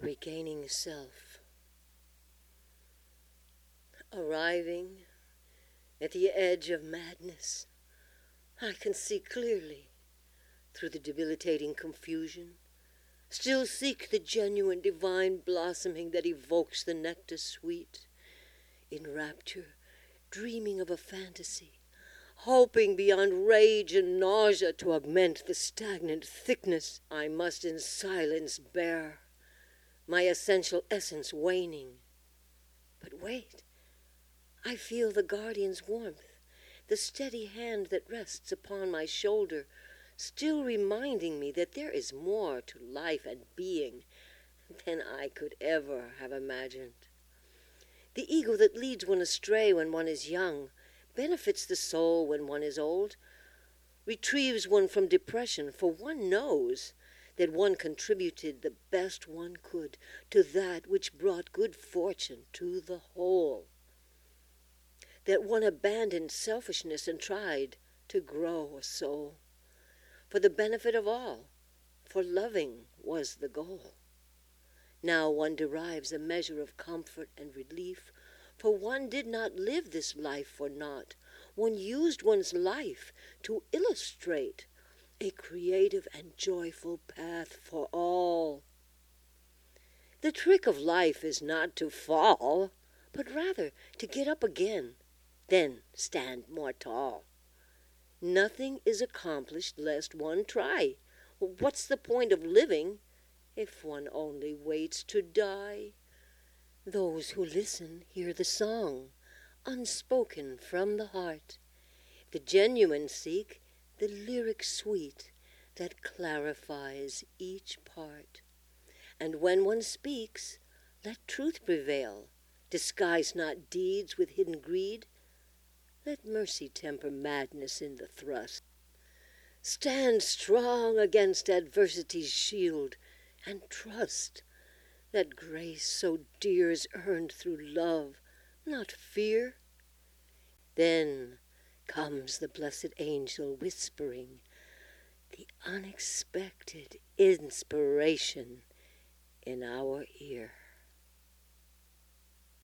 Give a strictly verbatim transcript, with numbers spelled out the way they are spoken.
regaining self, arriving at the edge of madness, I can see clearly through the debilitating confusion, still seek the genuine divine blossoming that evokes the nectar sweet, in rapture, dreaming of a fantasy, hoping beyond rage and nausea to augment the stagnant thickness I must in silence bear, my essential essence waning. But wait, I feel the guardian's warmth, the steady hand that rests upon my shoulder, still reminding me that there is more to life and being than I could ever have imagined. The ego that leads one astray when one is young, benefits the soul when one is old, retrieves one from depression, for one knows that one contributed the best one could to that which brought good fortune to the whole, that one abandoned selfishness and tried to grow a soul, for the benefit of all, for loving was the goal. Now one derives a measure of comfort and relief, for one did not live this life for naught. One used one's life to illustrate a creative and joyful path for all. The trick of life is not to fall, but rather to get up again, then stand more tall. Nothing is accomplished lest one try. What's the point of living if one only waits to die? Those who listen hear the song, unspoken from the heart. The genuine seek the lyric sweet that clarifies each part. And when one speaks, let truth prevail. Disguise not deeds with hidden greed. Let mercy temper madness in the thrust. Stand strong against adversity's shield, and trust that grace so dear is earned through love, not fear. Then comes the blessed angel whispering the unexpected inspiration in our ear.